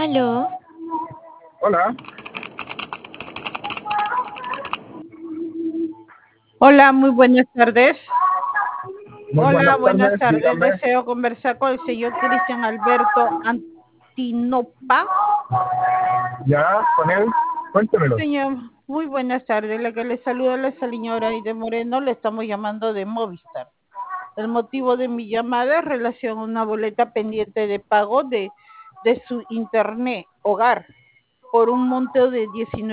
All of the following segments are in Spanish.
Aló, Hola, Hola, muy buenas tardes. muy Hola, buenas buenas tardes, tardes. dígame. Deseo conversar con el señor Cristian Alberto Antinopa. Ya, con él, cuéntemelo. Señor, muy buenas tardes. La que le saluda la señora Aide Moreno. Le estamos llamando de Movistar. El motivo de mi llamada es relación a una boleta pendiente de pago de su internet hogar por un monto de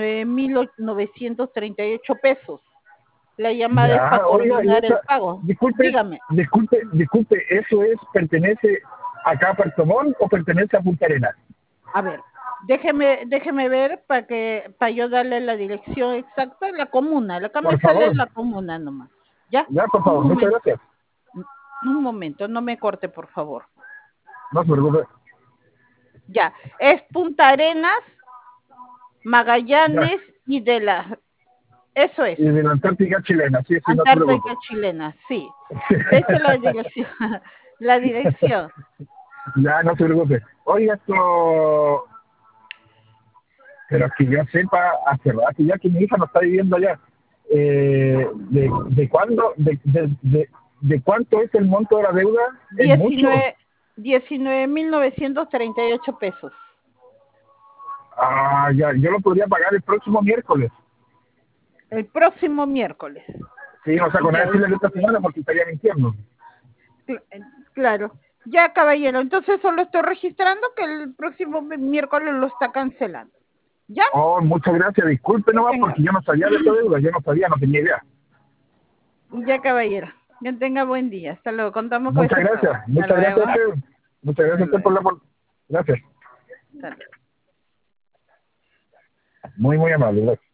19.938 pesos. La llamada es para Ya, oiga, y coordinar el esa, pago. disculpe, Dígame. disculpe, ¿eso pertenece acá a Puerto Montt o pertenece a Punta Arenas? A ver, déjeme ver para yo darle la dirección exacta, la comuna, la que me Por sale favor, la comuna nomás. ¿Ya? ya, por favor, muchas gracias. Un momento, no me corte, por favor. No se preocupe. Ya, es Punta Arenas, Ya, Magallanes y de la... Eso es, y de la Antártica chilena, sí, sí, no se preocupe. Antártica chilena, sí. Esa es la dirección, la dirección. Ya, no se preocupe. Oiga, esto, pero que yo sepa, hace rato ya que mi hija no está viviendo allá. ¿De cuándo, de cuánto es el monto de la deuda? ¿Es mucho? 19.938 pesos. Ah, ya, yo lo podría pagar el próximo miércoles. El próximo miércoles. Sí, o sea, con Ya, decirle de esta semana porque estaría mintiendo. claro. Ya, caballero. Entonces solo estoy registrando que el próximo miércoles lo está cancelando. ¿Ya? Oh, muchas gracias, disculpe nomás Venga. porque yo no sabía de esta deuda, yo no sabía, no tenía idea. Ya, caballero. Que tenga buen día. Hasta luego. Contamos con ese pago. Hasta Muchas gracias a luego. usted. Muchas Hasta gracias a usted luego. Gracias. Hasta luego. Muy, muy amable, gracias.